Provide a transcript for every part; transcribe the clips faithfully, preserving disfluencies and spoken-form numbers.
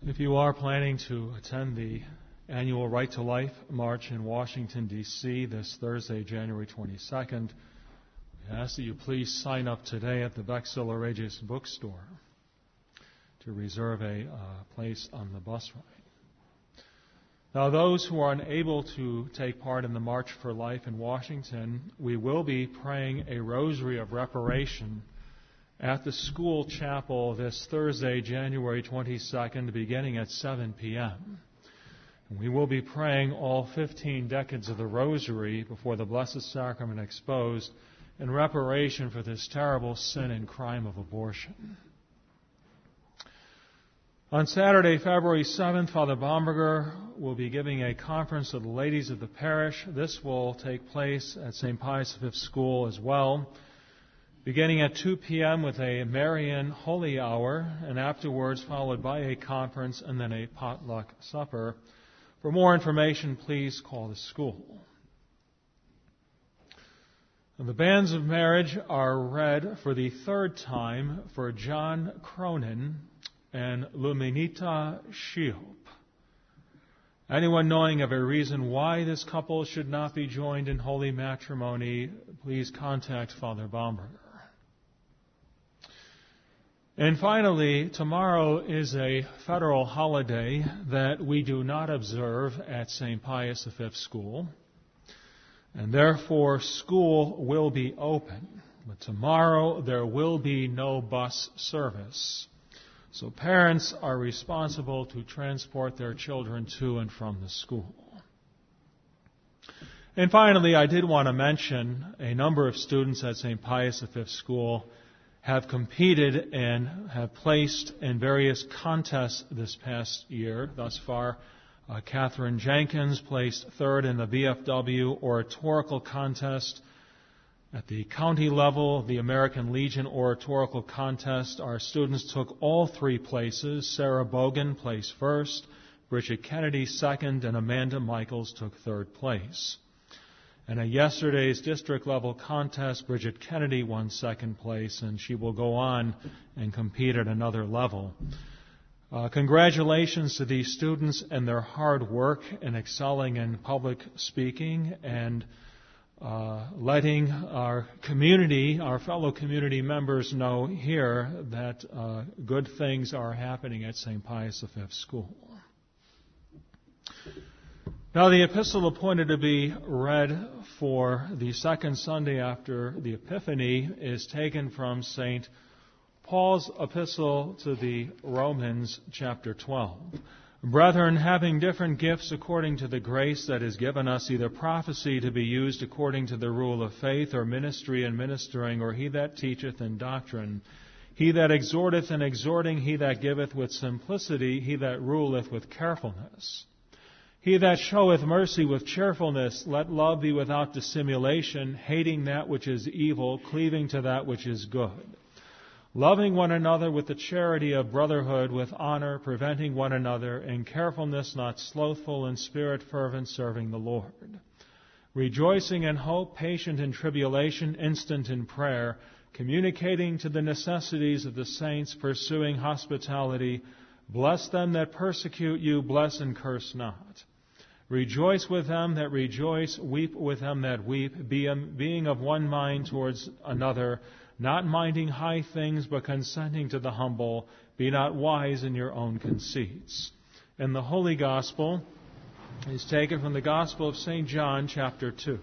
If you are planning to attend the annual Right to Life March in Washington, D C this Thursday, January twenty-second, we ask that you please sign up today at the Vexilla Regis bookstore to reserve a uh, place on the bus ride. Now, those who are unable to take part in the March for Life in Washington, we will be praying a rosary of reparation at the school chapel this Thursday, January twenty-second, beginning at seven p.m. And we will be praying all fifteen decades of the rosary before the Blessed Sacrament exposed in reparation for this terrible sin and crime of abortion. On Saturday, February seventh, Father Bomberger will be giving a conference to the ladies of the parish. This will take place at Saint Pius the Fifth School as well, beginning at two p.m. with a Marian Holy Hour, and afterwards followed by a conference and then a potluck supper. For more information, please call the school. The banns of marriage are read for the third time for John Cronin and Luminita Shiop. Anyone knowing of a reason why this couple should not be joined in holy matrimony, please contact Father Bomberger. And finally, tomorrow is a federal holiday that we do not observe at Saint Pius the Fifth School, and therefore school will be open. But tomorrow there will be no bus service. So parents are responsible to transport their children to and from the school. And finally, I did want to mention a number of students at Saint Pius the Fifth School have competed and have placed in various contests this past year. Thus far, uh, Catherine Jenkins placed third in the V F W Oratorical Contest. At the county level, the American Legion Oratorical Contest, our students took all three places. Sarah Bogan placed first, Bridget Kennedy second, and Amanda Michaels took third place. And at yesterday's district-level contest, Bridget Kennedy won second place, and she will go on and compete at another level. Uh, congratulations to these students and their hard work in excelling in public speaking and uh, letting our community, our fellow community members know here that uh, good things are happening at Saint Pius the Fifth School. Now, the epistle appointed to be read for the second Sunday after the Epiphany is taken from Saint Paul's epistle to the Romans, chapter twelve. Brethren, having different gifts according to the grace that is given us, either prophecy to be used according to the rule of faith, or ministry and ministering, or he that teacheth in doctrine, he that exhorteth in exhorting, he that giveth with simplicity, he that ruleth with carefulness. He that showeth mercy with cheerfulness, let love be without dissimulation, hating that which is evil, cleaving to that which is good. Loving one another with the charity of brotherhood, with honor, preventing one another, in carefulness, not slothful, in spirit fervent, serving the Lord. Rejoicing in hope, patient in tribulation, instant in prayer, communicating to the necessities of the saints, pursuing hospitality. Bless them that persecute you, bless and curse not. Rejoice with them that rejoice, weep with them that weep, being of one mind towards another, not minding high things, but consenting to the humble. Be not wise in your own conceits. And the Holy Gospel is taken from the Gospel of Saint John, chapter two.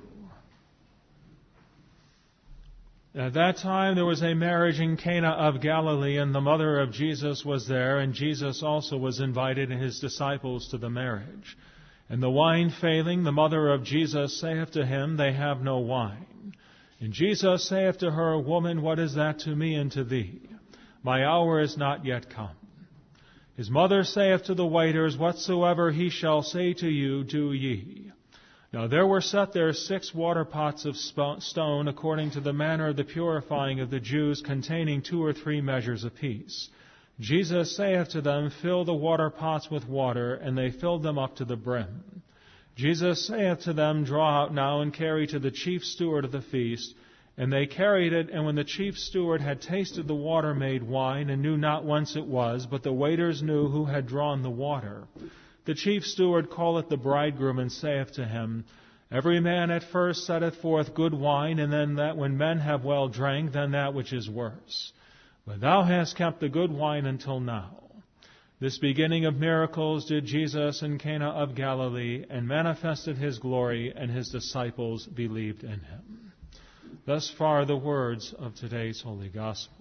At that time there was a marriage in Cana of Galilee, and the mother of Jesus was there, and Jesus also was invited and his disciples to the marriage. And the wine failing, the mother of Jesus saith to him, They have no wine. And Jesus saith to her, Woman, what is that to me and to thee? My hour is not yet come. His mother saith to the waiters, Whatsoever he shall say to you, do ye. Now there were set there six water pots of stone, according to the manner of the purifying of the Jews, containing two or three measures apiece. Jesus saith to them, Fill the water pots with water, and they filled them up to the brim. Jesus saith to them, Draw out now and carry to the chief steward of the feast. And they carried it, and when the chief steward had tasted the water made wine, and knew not whence it was, but the waiters knew who had drawn the water, the chief steward calleth the bridegroom, and saith to him, Every man at first setteth forth good wine, and then that when men have well drank, then that which is worse. But thou hast kept the good wine until now. This beginning of miracles did Jesus in Cana of Galilee, and manifested his glory, and his disciples believed in him. Thus far the words of today's Holy Gospel.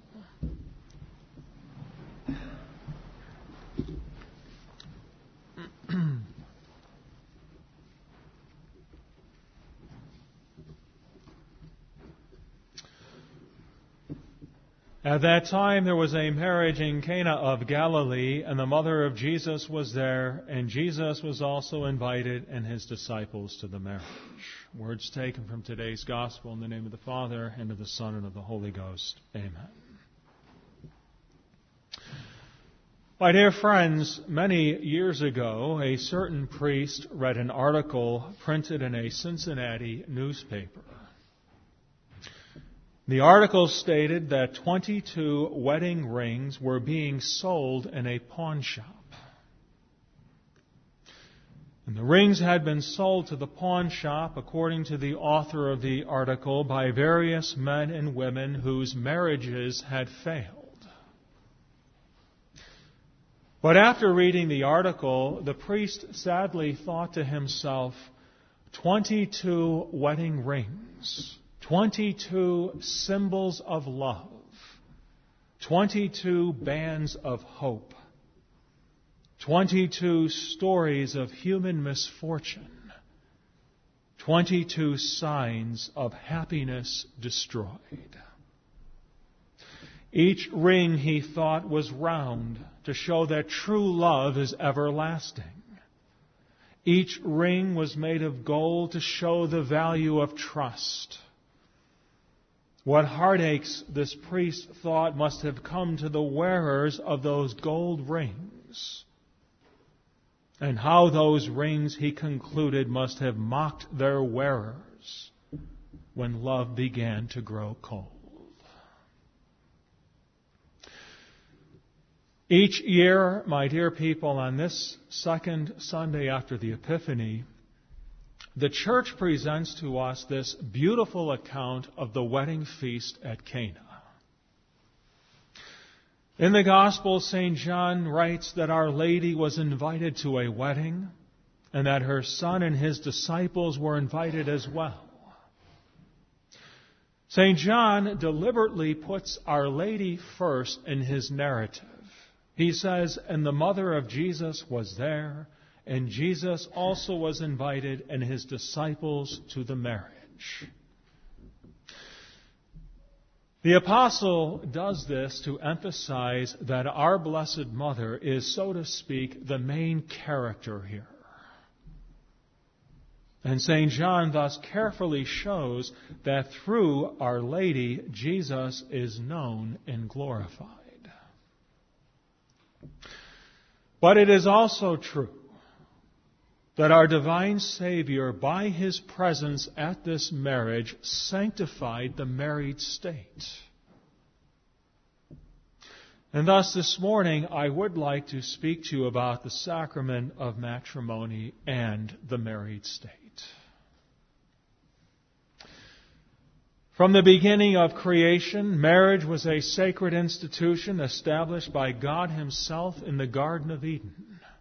At that time there was a marriage in Cana of Galilee, and the mother of Jesus was there, and Jesus was also invited and his disciples to the marriage. Words taken from today's Gospel in the name of the Father, and of the Son, and of the Holy Ghost. Amen. My dear friends, many years ago, a certain priest read an article printed in a Cincinnati newspaper. The article stated that twenty-two wedding rings were being sold in a pawn shop. And the rings had been sold to the pawn shop, according to the author of the article, by various men and women whose marriages had failed. But after reading the article, the priest sadly thought to himself, twenty-two wedding rings, twenty-two symbols of love, twenty-two bands of hope, twenty-two stories of human misfortune, twenty-two signs of happiness destroyed. Each ring, he thought, was round to show that true love is everlasting. Each ring was made of gold to show the value of trust. What heartaches, this priest thought, must have come to the wearers of those gold rings. And how those rings, he concluded, must have mocked their wearers when love began to grow cold. Each year, my dear people, on this second Sunday after the Epiphany, the Church presents to us this beautiful account of the wedding feast at Cana. In the Gospel, Saint John writes that Our Lady was invited to a wedding, and that her son and his disciples were invited as well. Saint John deliberately puts Our Lady first in his narrative. He says, and the mother of Jesus was there, and Jesus also was invited and his disciples to the marriage. The apostle does this to emphasize that our Blessed Mother is, so to speak, the main character here. And Saint John thus carefully shows that through Our Lady, Jesus is known and glorified. But it is also true that our divine Savior, by his presence at this marriage, sanctified the married state. And thus this morning I would like to speak to you about the sacrament of matrimony and the married state. From the beginning of creation, marriage was a sacred institution established by God himself in the Garden of Eden.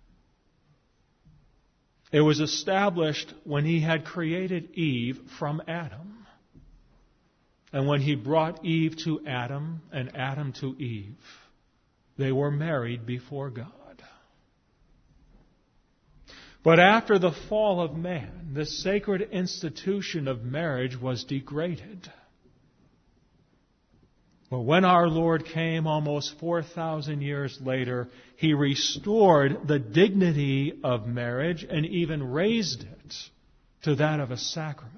It was established when he had created Eve from Adam. And when he brought Eve to Adam and Adam to Eve, they were married before God. But after the fall of man, the sacred institution of marriage was degraded. But when our Lord came almost four thousand years later, he restored the dignity of marriage and even raised it to that of a sacrament.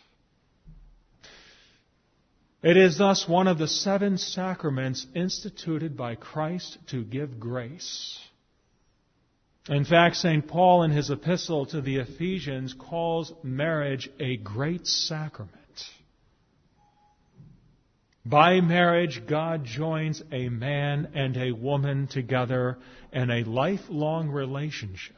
It is thus one of the seven sacraments instituted by Christ to give grace. In fact, Saint Paul in his epistle to the Ephesians calls marriage a great sacrament. By marriage, God joins a man and a woman together in a lifelong relationship.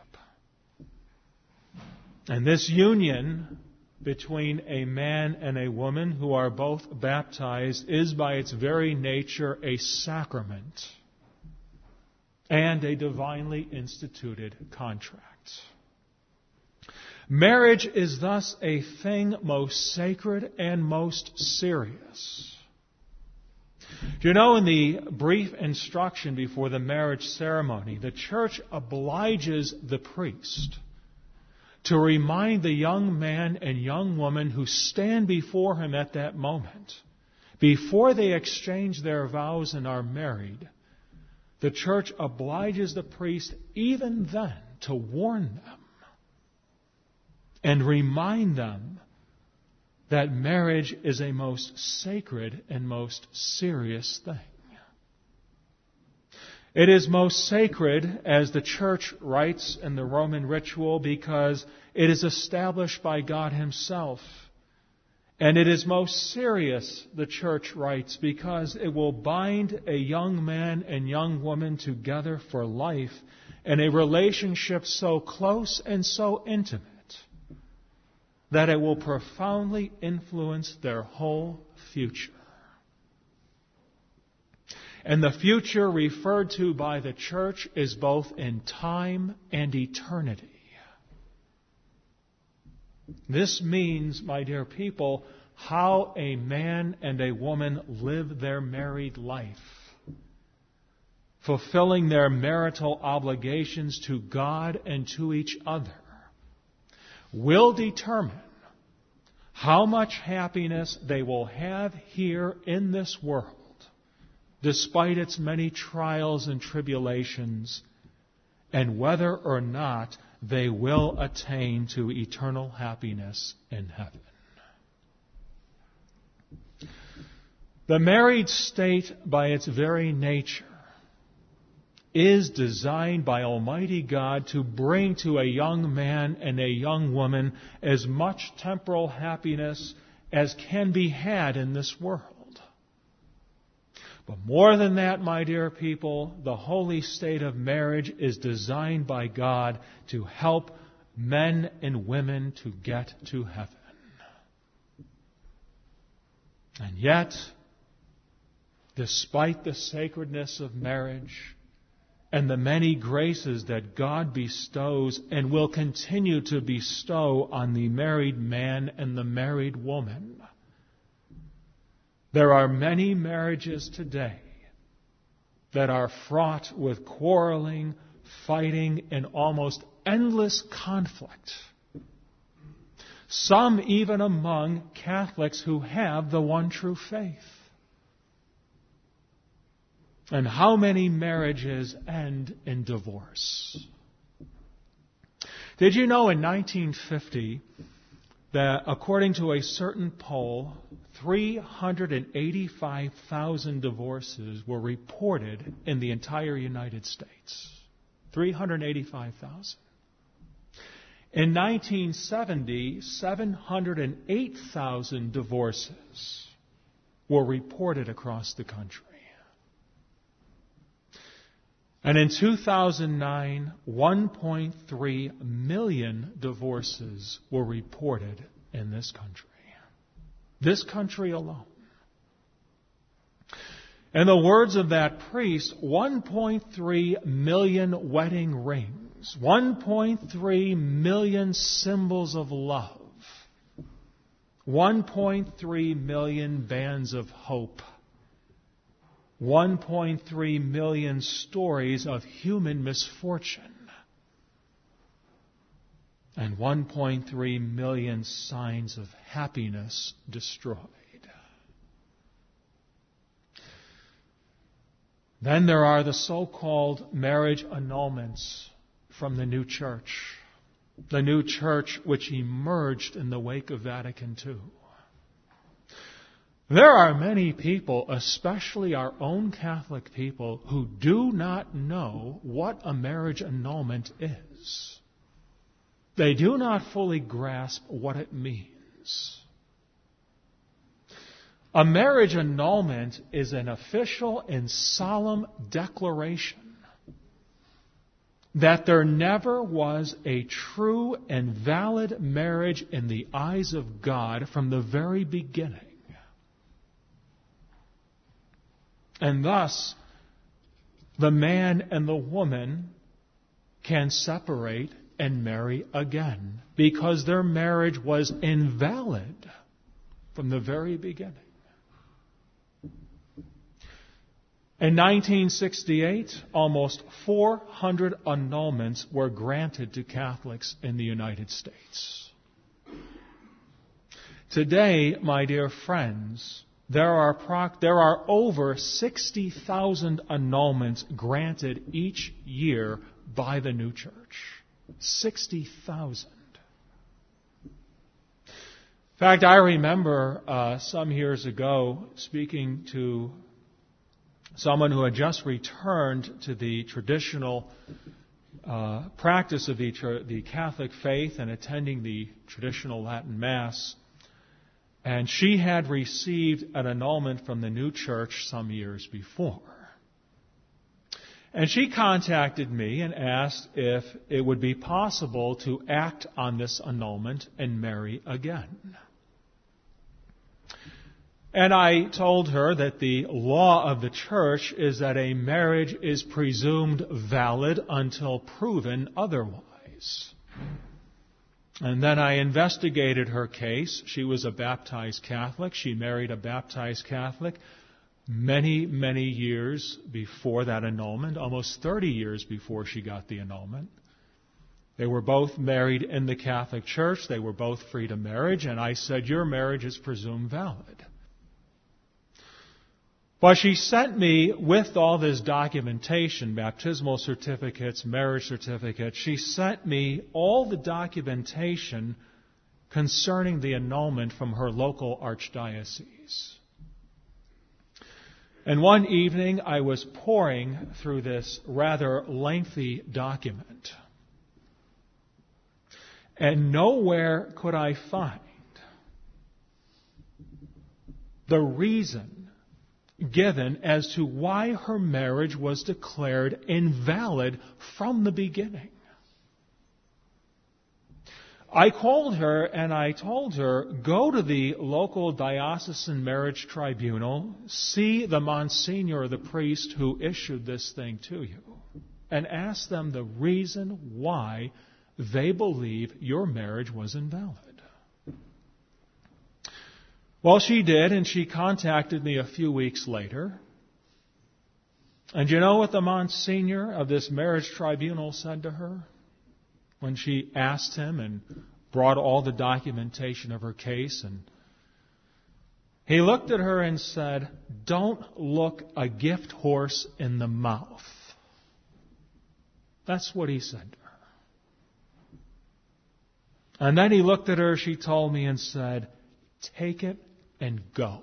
And this union between a man and a woman who are both baptized is by its very nature a sacrament and a divinely instituted contract. Marriage is thus a thing most sacred and most serious. Do you know, in the brief instruction before the marriage ceremony, the church obliges the priest to remind the young man and young woman who stand before him at that moment, before they exchange their vows and are married, the church obliges the priest even then to warn them and remind them that marriage is a most sacred and most serious thing. It is most sacred, as the Church writes in the Roman ritual, because it is established by God Himself. And it is most serious, the Church writes, because it will bind a young man and young woman together for life in a relationship so close and so intimate that it will profoundly influence their whole future. And the future referred to by the church is both in time and eternity. This means, my dear people, how a man and a woman live their married life, fulfilling their marital obligations to God and to each other, will determine how much happiness they will have here in this world, despite its many trials and tribulations, and whether or not they will attain to eternal happiness in heaven. The married state, by its very nature, is designed by Almighty God to bring to a young man and a young woman as much temporal happiness as can be had in this world. But more than that, my dear people, the holy state of marriage is designed by God to help men and women to get to heaven. And yet, despite the sacredness of marriage and the many graces that God bestows and will continue to bestow on the married man and the married woman, there are many marriages today that are fraught with quarreling, fighting, and almost endless conflict. Some even among Catholics who have the one true faith. And how many marriages end in divorce? Did you know in nineteen fifty that according to a certain poll, three hundred eighty-five thousand divorces were reported in the entire United States? three hundred eighty-five thousand. In nineteen seventy, seven hundred eight thousand divorces were reported across the country. And in two thousand nine, one point three million divorces were reported in this country. This country alone. In the words of that priest, one point three million wedding rings, one point three million symbols of love, one point three million bands of hope, one point three million stories of human misfortune, and one point three million signs of happiness destroyed. Then there are the so-called marriage annulments from the new church, the new church which emerged in the wake of Vatican Two. There are many people, especially our own Catholic people, who do not know what a marriage annulment is. They do not fully grasp what it means. A marriage annulment is an official and solemn declaration that there never was a true and valid marriage in the eyes of God from the very beginning. And thus, the man and the woman can separate and marry again because their marriage was invalid from the very beginning. In nineteen sixty-eight, almost four hundred annulments were granted to Catholics in the United States. Today, my dear friends, there are, proc- there are over sixty thousand annulments granted each year by the new church. sixty thousand. In fact, I remember uh, some years ago speaking to someone who had just returned to the traditional uh, practice of the, the Catholic faith and attending the traditional Latin Mass. And she had received an annulment from the new church some years before. And she contacted me and asked if it would be possible to act on this annulment and marry again. And I told her that the law of the church is that a marriage is presumed valid until proven otherwise. And then I investigated her case. She was a baptized Catholic. She married a baptized Catholic many, many years before that annulment, almost thirty years before she got the annulment. They were both married in the Catholic Church. They were both free to marriage. And I said, your marriage is presumed valid. Well, she sent me with all this documentation, baptismal certificates, marriage certificates, she sent me all the documentation concerning the annulment from her local archdiocese. And one evening I was poring through this rather lengthy document, and nowhere could I find the reason given as to why her marriage was declared invalid from the beginning. I called her and I told her, go to the local diocesan marriage tribunal, see the Monsignor, the priest who issued this thing to you, and ask them the reason why they believe your marriage was invalid. Well, she did, and she contacted me a few weeks later. And you know what the Monsignor of this marriage tribunal said to her when she asked him and brought all the documentation of her case? And he looked at her and said, don't look a gift horse in the mouth. That's what he said to her. And then he looked at her, she told me, and said, take it and go.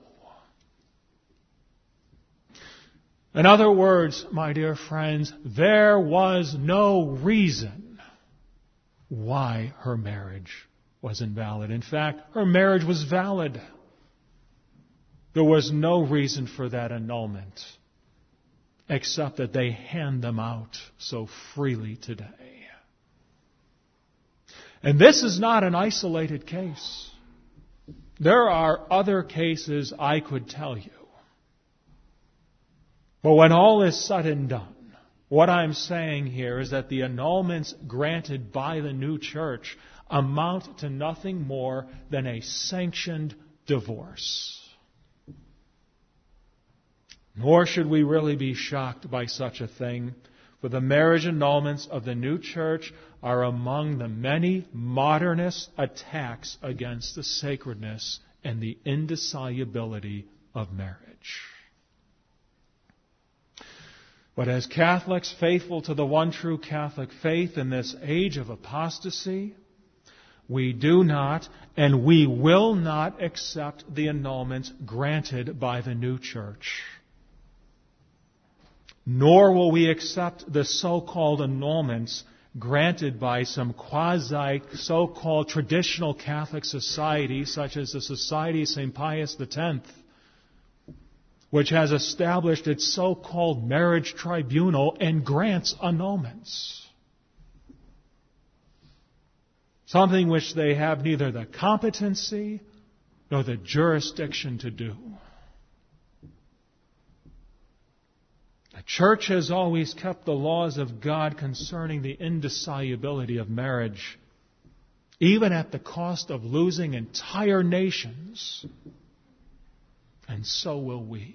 In other words, my dear friends, there was no reason why her marriage was invalid. In fact, her marriage was valid. There was no reason for that annulment, except that they hand them out so freely today. And this is not an isolated case. There are other cases I could tell you. But when all is said and done, what I'm saying here is that the annulments granted by the new church amount to nothing more than a sanctioned divorce. Nor should we really be shocked by such a thing, for the marriage annulments of the new church are among the many modernist attacks against the sacredness and the indissolubility of marriage. But as Catholics faithful to the one true Catholic faith in this age of apostasy, we do not and we will not accept the annulments granted by the new church. Nor will we accept the so-called annulments granted by some quasi so-called traditional Catholic societies, such as the Society of Saint Pius X, which has established its so-called marriage tribunal and grants annulments. Something which they have neither the competency nor the jurisdiction to do. The church has always kept the laws of God concerning the indissolubility of marriage, even at the cost of losing entire nations. And so will we.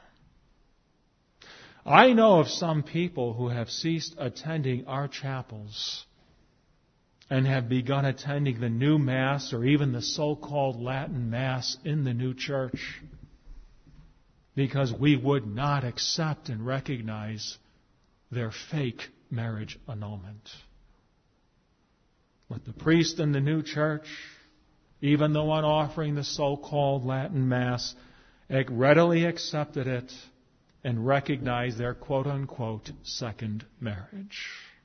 I know of some people who have ceased attending our chapels and have begun attending the new Mass or even the so-called Latin Mass in the new church because we would not accept and recognize their fake marriage annulment. But the priest in the new church, even the one offering the so-called Latin Mass, readily accepted it and recognized their quote-unquote second marriage.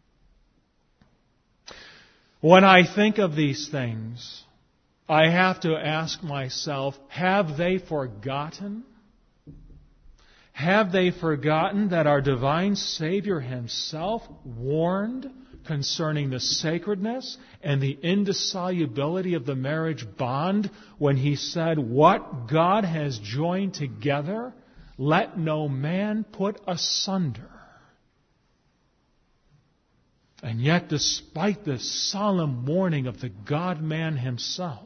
When I think of these things, I have to ask myself, have they forgotten? Have they forgotten that our divine Savior Himself warned concerning the sacredness and the indissolubility of the marriage bond when He said, "What God has joined together, let no man put asunder"? And yet, despite this solemn warning of the God-man Himself,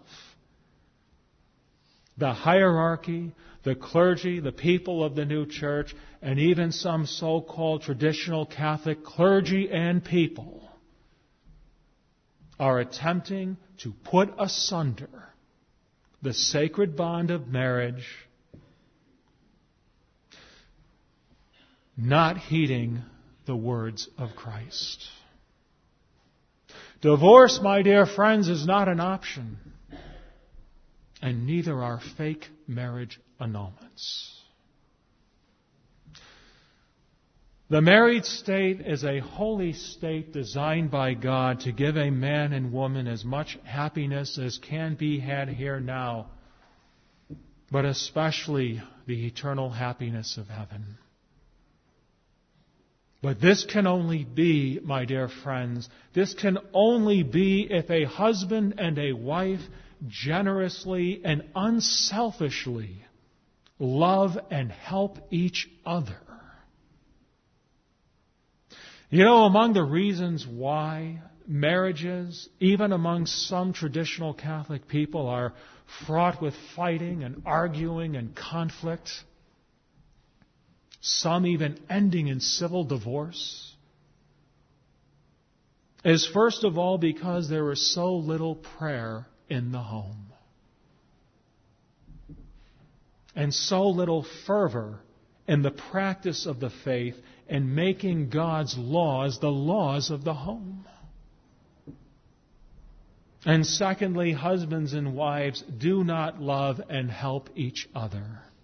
the hierarchy, the clergy, the people of the new church, and even some so-called traditional Catholic clergy and people are attempting to put asunder the sacred bond of marriage, not heeding the words of Christ. Divorce, my dear friends, is not an option, and neither are fake marriage annulments. The married state is a holy state designed by God to give a man and woman as much happiness as can be had here now, but especially the eternal happiness of heaven. But this can only be, my dear friends, this can only be if a husband and a wife generously and unselfishly love and help each other. You know, among the reasons why marriages, even among some traditional Catholic people, are fraught with fighting and arguing and conflict, some even ending in civil divorce, is first of all because there is so little prayer in the home. And so little fervor in the practice of the faith and making God's laws the laws of the home. And secondly, husbands and wives do not love and help each other,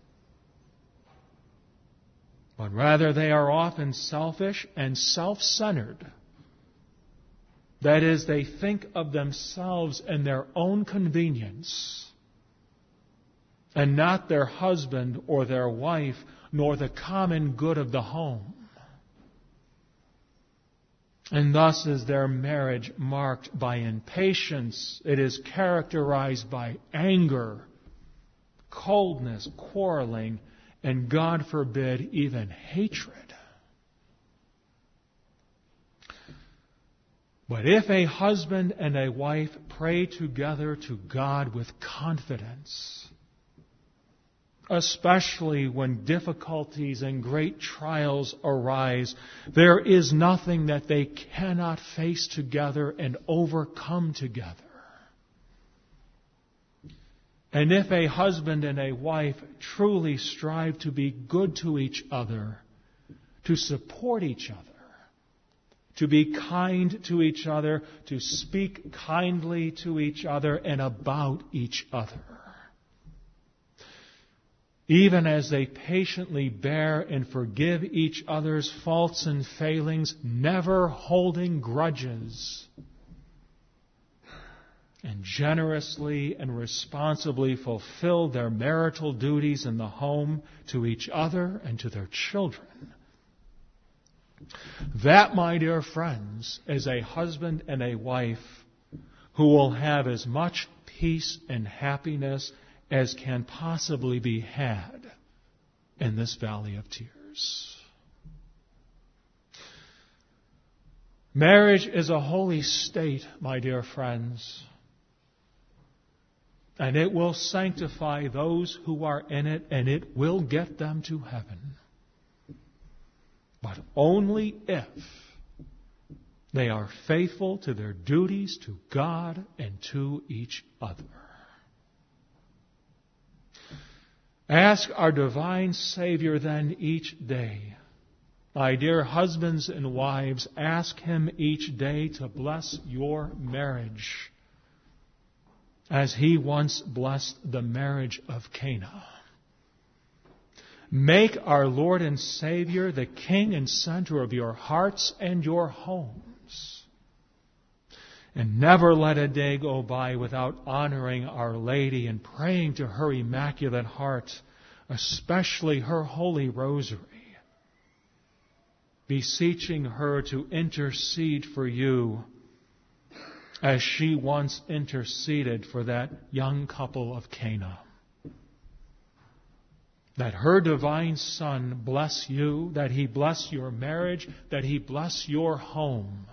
but rather they are often selfish and self-centered. That is, they think of themselves and their own convenience, and not their husband or their wife, nor the common good of the home. And thus is their marriage marked by impatience. It is characterized by anger, coldness, quarreling, and, God forbid, even hatred. But if a husband and a wife pray together to God with confidence, especially when difficulties and great trials arise, there is nothing that they cannot face together and overcome together. And if a husband and a wife truly strive to be good to each other, to support each other, to be kind to each other, to speak kindly to each other and about each other, even as they patiently bear and forgive each other's faults and failings, never holding grudges, and generously and responsibly fulfill their marital duties in the home to each other and to their children. That, my dear friends, is a husband and a wife who will have as much peace and happiness as can possibly be had in this valley of tears. Marriage is a holy state, my dear friends, and it will sanctify those who are in it, and it will get them to heaven. But only if they are faithful to their duties to God and to each other. Ask our divine Savior then each day, my dear husbands and wives, ask Him each day to bless your marriage as He once blessed the marriage of Cana. Make our Lord and Savior the King and center of your hearts and your homes. And never let a day go by without honoring Our Lady and praying to her Immaculate Heart, especially her Holy Rosary, beseeching her to intercede for you as she once interceded for that young couple of Cana. That her divine Son bless you, that He bless your marriage, that He bless your home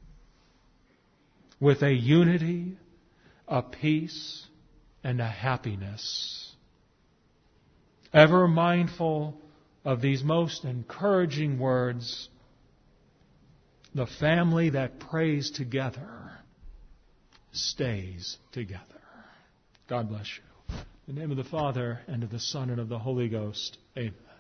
with a unity, a peace, and a happiness. Ever mindful of these most encouraging words, the family that prays together stays together. God bless you. In the name of the Father, and of the Son, and of the Holy Ghost. Amen.